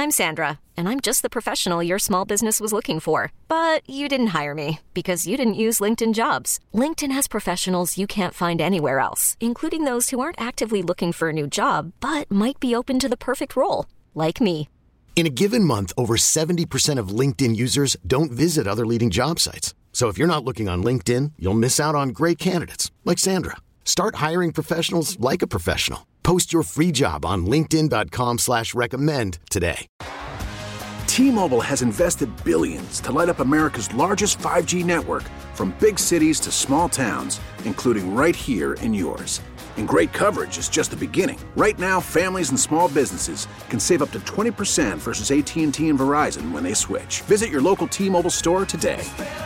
I'm Sandra, and I'm just the professional your small business was looking for. But you didn't hire me because you didn't use LinkedIn Jobs. LinkedIn has professionals you can't find anywhere else, including those who aren't actively looking for a new job, but might be open to the perfect role, like me. In a given month, over 70% of LinkedIn users don't visit other leading job sites. So if you're not looking on LinkedIn, you'll miss out on great candidates like Sandra. Start hiring professionals like a professional. Post your free job on linkedin.com/recommend today. T-Mobile has invested billions to light up America's largest 5G network, from big cities to small towns, including right here in yours. And great coverage is just the beginning. Right now, families and small businesses can save up to 20% versus AT&T and Verizon when they switch. Visit your local T-Mobile store today.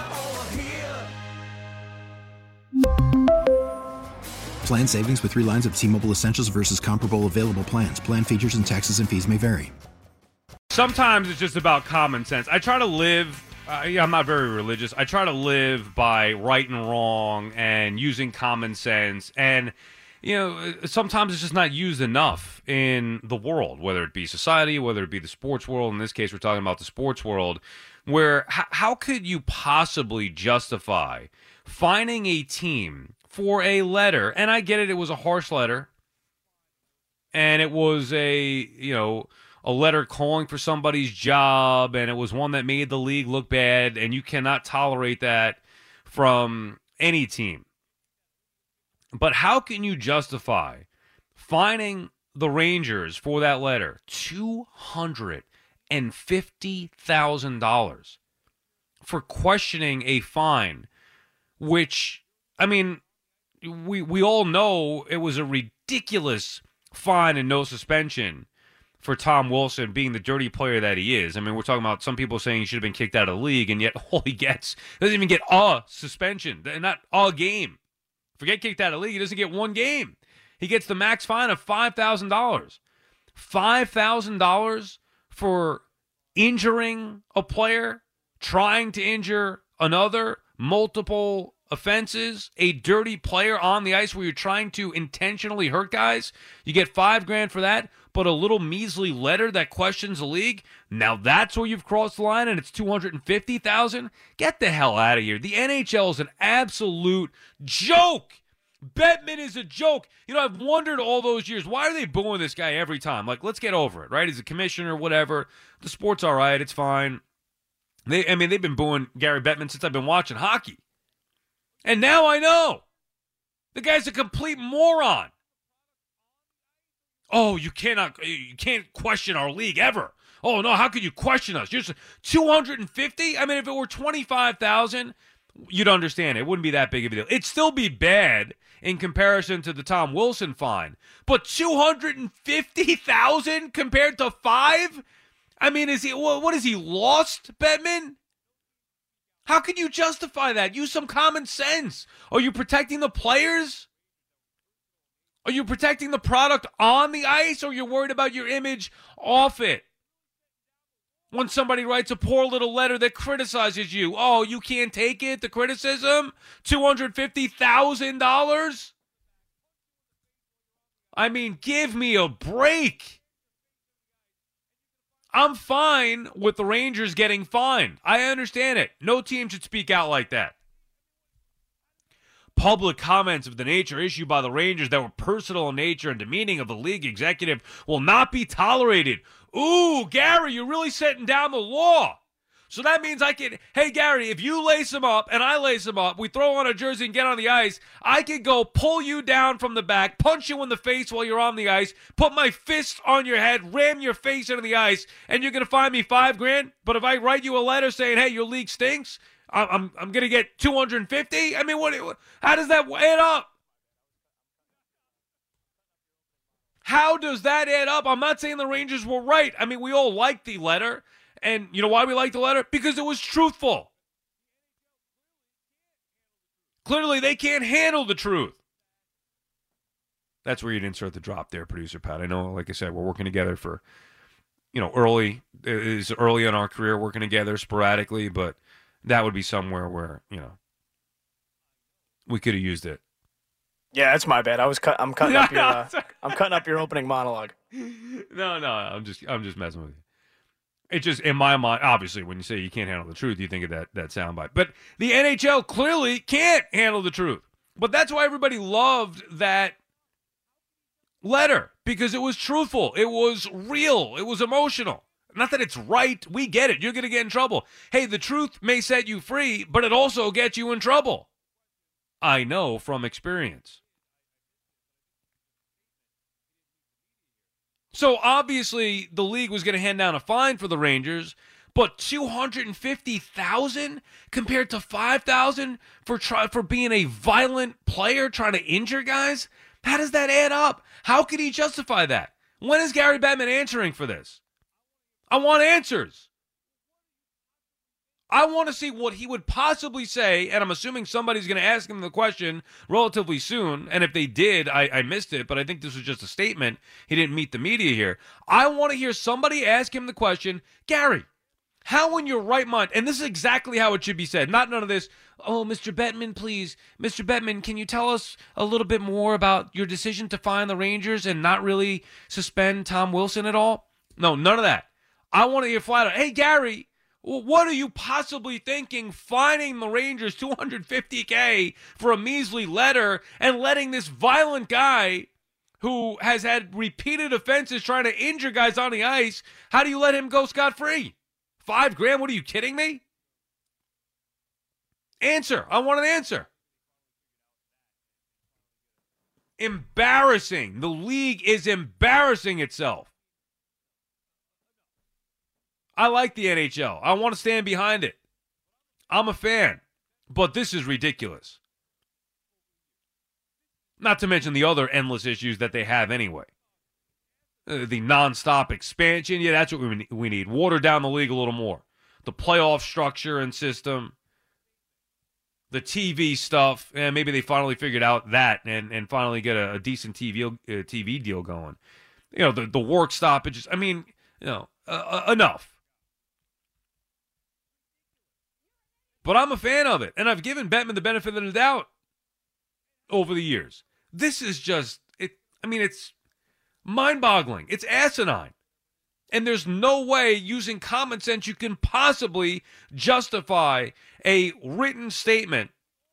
Plan savings with 3 lines of T-Mobile Essentials versus comparable available plans. Plan features and taxes and fees may vary. Sometimes it's just about common sense. I try to live, I'm not very religious. I try to live by right and wrong and using common sense. And, sometimes it's just not used enough in the world, whether it be society, whether it be the sports world. In this case, we're talking about the sports world, where how could you possibly justify finding a team for a letter? And I get it was a harsh letter, and it was a letter calling for somebody's job, and it was one that made the league look bad, and you cannot tolerate that from any team. But how can you justify fining the Rangers for that letter $250,000 for questioning a fine, which, we all know it was a ridiculous fine and no suspension for Tom Wilson being the dirty player that he is. We're talking about some people saying he should have been kicked out of the league, and yet all he gets doesn't even get a suspension, not a game. Forget kicked out of the league, he doesn't get one game. He gets the max fine of $5,000. $5,000 for injuring a player, trying to injure another, multiple offenses, a dirty player on the ice where you're trying to intentionally hurt guys. You get $5,000 for that, but a little measly letter that questions the league. Now that's where you've crossed the line, and it's $250,000. Get the hell out of here. The NHL is an absolute joke. Bettman is a joke. I've wondered all those years, why are they booing this guy every time? Like, let's get over it, right? He's a commissioner, whatever. The sport's all right. It's fine. They've been booing Gary Bettman since I've been watching hockey. And now I know. The guy's a complete moron. Oh, you can't question our league ever. Oh, no, how could you question us? Just 250? If it were 25,000, you'd understand. It wouldn't be that big of a deal. It'd still be bad in comparison to the Tom Wilson fine. But 250,000 compared to 5? What is he lost, Bettman? How can you justify that? Use some common sense. Are you protecting the players? Are you protecting the product on the ice, or are you worried about your image off it? When somebody writes a poor little letter that criticizes you, oh, you can't take it, the criticism? $250,000? Give me a break. I'm fine with the Rangers getting fined. I understand it. No team should speak out like that. Public comments of the nature issued by the Rangers that were personal in nature and demeaning of the league executive will not be tolerated. Ooh, Gary, you're really setting down the law. So that means hey, Gary, if you lace him up and I lace him up, we throw on a jersey and get on the ice, I could go pull you down from the back, punch you in the face while you're on the ice, put my fist on your head, ram your face into the ice, and you're going to fine me $5,000? But if I write you a letter saying, hey, your league stinks, I'm going to get 250? How does that add up? How does that add up? I'm not saying the Rangers were right. We all liked the letter. And you know why we liked the letter? Because it was truthful. Clearly, they can't handle the truth. That's where you'd insert the drop there, Producer Pat. I know, like I said, we're working together for, early in our career, working together sporadically, but that would be somewhere where, we could have used it. Yeah, that's my bad. I'm cutting up your opening monologue. No, I'm just messing with you. It just, in my mind, obviously, when you say you can't handle the truth, you think of that soundbite. But the NHL clearly can't handle the truth. But that's why everybody loved that letter, because it was truthful. It was real. It was emotional. Not that it's right. We get it. You're going to get in trouble. Hey, the truth may set you free, but it also gets you in trouble. I know from experience. So obviously the league was going to hand down a fine for the Rangers, but $250,000 compared to $5,000 for being a violent player trying to injure guys? How does that add up? How could he justify that? When is Gary Bettman answering for this? I want answers. I want to see what he would possibly say, and I'm assuming somebody's going to ask him the question relatively soon, and if they did, I missed it, but I think this was just a statement. He didn't meet the media here. I want to hear somebody ask him the question, Gary, how in your right mind, and this is exactly how it should be said, not none of this, oh, Mr. Bettman, please, Mr. Bettman, can you tell us a little bit more about your decision to fine the Rangers and not really suspend Tom Wilson at all? No, none of that. I want to hear flat out, hey, Gary, what are you possibly thinking fining the Rangers $250K for a measly letter and letting this violent guy who has had repeated offenses trying to injure guys on the ice, how do you let him go scot-free? $5,000? What are you kidding me? Answer. I want an answer. Embarrassing. The league is embarrassing itself. I like the NHL. I want to stand behind it. I'm a fan. But this is ridiculous. Not to mention the other endless issues that they have anyway. The nonstop expansion. Yeah, that's what we need. Water down the league a little more. The playoff structure and system. The TV stuff. And maybe they finally figured out that and finally get a decent TV deal going. You know, the work stoppages. I mean, you know, enough. But I'm a fan of it, and I've given Bettman the benefit of the doubt over the years. This is just, it's mind-boggling. It's asinine. And there's no way using common sense you can possibly justify a written statement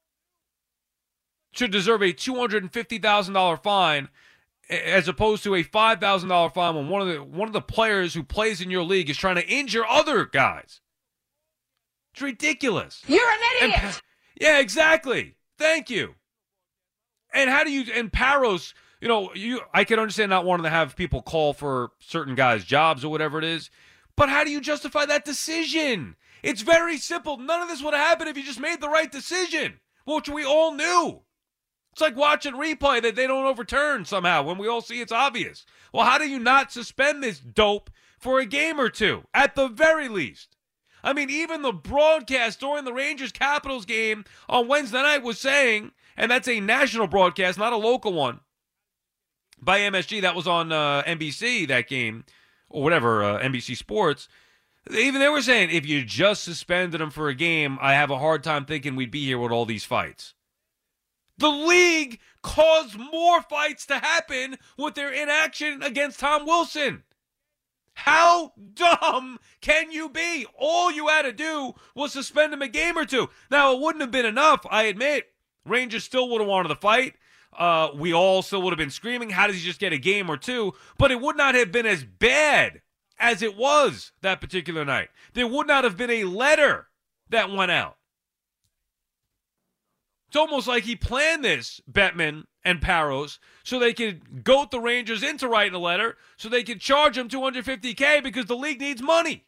to deserve a $250,000 fine as opposed to a $5,000 fine when one of the players who plays in your league is trying to injure other guys. It's ridiculous. You're an idiot. Yeah, exactly. Thank you. And Parros, I can understand not wanting to have people call for certain guys' jobs or whatever it is, but how do you justify that decision? It's very simple. None of this would have happened if you just made the right decision, which we all knew. It's like watching replay that they don't overturn somehow when we all see it's obvious. Well, how do you not suspend this dope for a game or two, at the very least? I mean, even the broadcast during the Rangers-Capitals game on Wednesday night was saying, and that's a national broadcast, not a local one, by MSG. That was on NBC, that game, or whatever, NBC Sports. Even they were saying, if you just suspended him for a game, I have a hard time thinking we'd be here with all these fights. The league caused more fights to happen with their inaction against Tom Wilson. How dumb can you be? All you had to do was suspend him a game or two. Now, it wouldn't have been enough, I admit. Rangers still would have wanted to fight. We all still would have been screaming, how does he just get a game or two? But it would not have been as bad as it was that particular night. There would not have been a letter that went out. It's almost like he planned this, Bettman and Parros, so they could goat the Rangers into writing a letter so they could charge him $250K because the league needs money.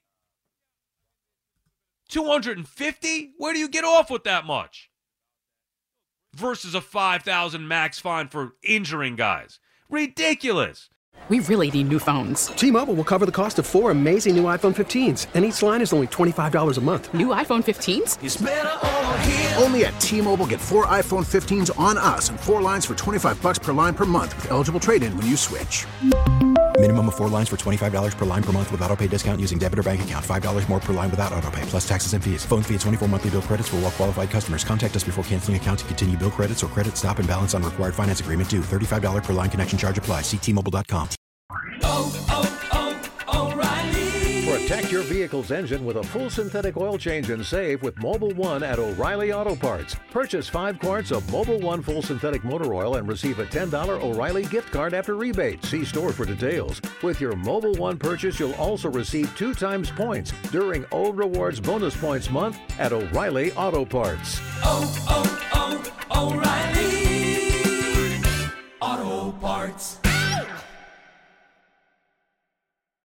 $250? Where do you get off with that much? Versus a $5,000 max fine for injuring guys. Ridiculous. We really need new phones. T-Mobile will cover the cost of 4 amazing new iPhone 15s, and each line is only $25 a month. New iPhone 15s? It's better over here. Only at T-Mobile, get 4 iPhone 15s on us and 4 lines for $25 per line per month with eligible trade-in when you switch. Minimum of 4 lines for $25 per line per month with autopay discount using debit or bank account. $5 more per line without autopay, plus taxes and fees. Phone fee at 24 monthly bill credits for well-qualified customers. Contact us before canceling account to continue bill credits or credit stop and balance on required finance agreement due. $35 per line connection charge applies. See T-Mobile.com. O'Reilly. For a Protect your vehicle's engine with a full synthetic oil change and save with Mobil 1 at O'Reilly Auto Parts. Purchase 5 quarts of Mobil 1 full synthetic motor oil and receive a $10 O'Reilly gift card after rebate. See store for details. With your Mobil 1 purchase, you'll also receive 2 times points during O Rewards Bonus Points Month at O'Reilly Auto Parts. Oh,